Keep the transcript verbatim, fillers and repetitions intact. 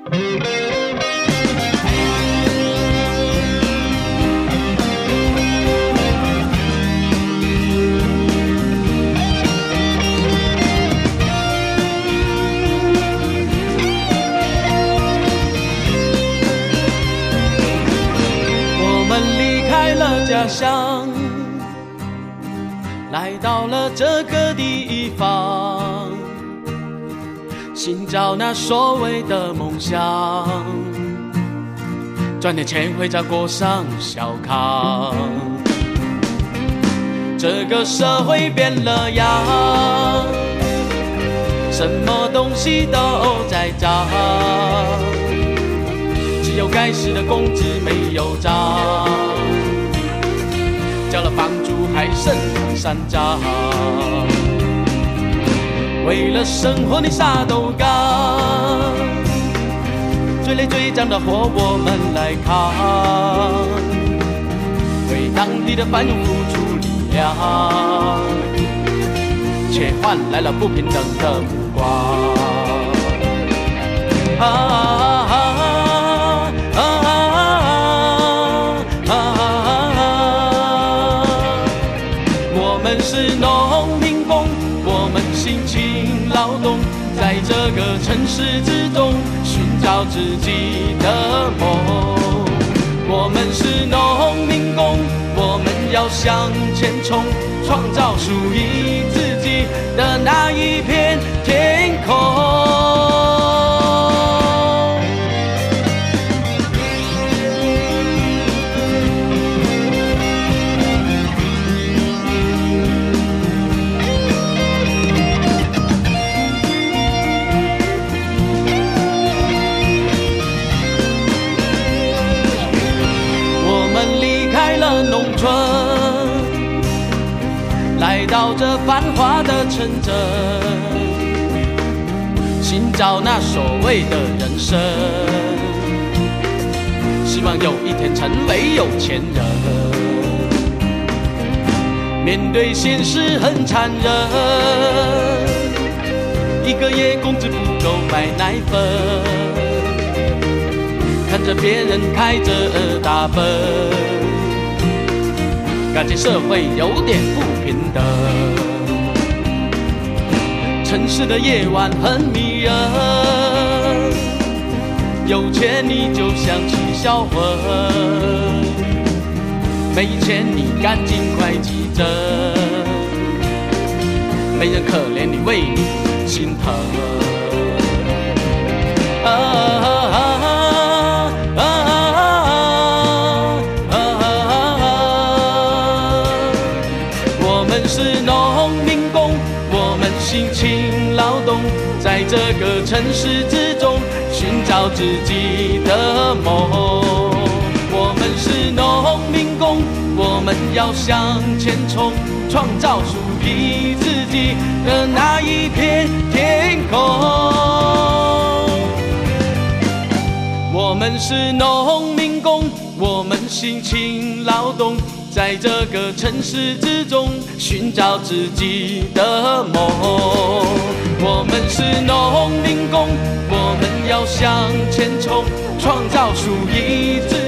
家乡来到了这个地方，寻找那所谓的梦想，赚点钱回家过上小康。这个社会变了样，什么东西都在涨，只有该死的工资没有涨，交了房租还剩两三张，为了生活你啥都干，最累最脏的活我们来扛，为当地的繁荣付出力量，却换来了不平等的目光。啊啊啊啊啊啊！我们是农民工，我们辛勤劳动，在这个城市之中寻找自己的梦。我们是农民工，我们要向前冲，创造属于自己的那一片天空。农村来到这繁华的城镇，寻找那所谓的人生，希望有一天成为有钱人。面对现实很残忍，一个月工资不够买奶粉，看着别人开着大奔，感觉社会有点不平等，城市的夜晚很迷人，有钱你就像吃销魂，没钱你赶紧快急诊，没人可怜你为你心疼。啊啊啊啊是农民工，我们辛勤劳动，在这个城市之中寻找自己的梦。我们是农民工，我们要向前冲，创造属于自己的那一片天空。我们是农民工，我们辛勤劳动，在这个城市之中寻找自己的梦。我们是农民工，我们要向前冲，创造属于自己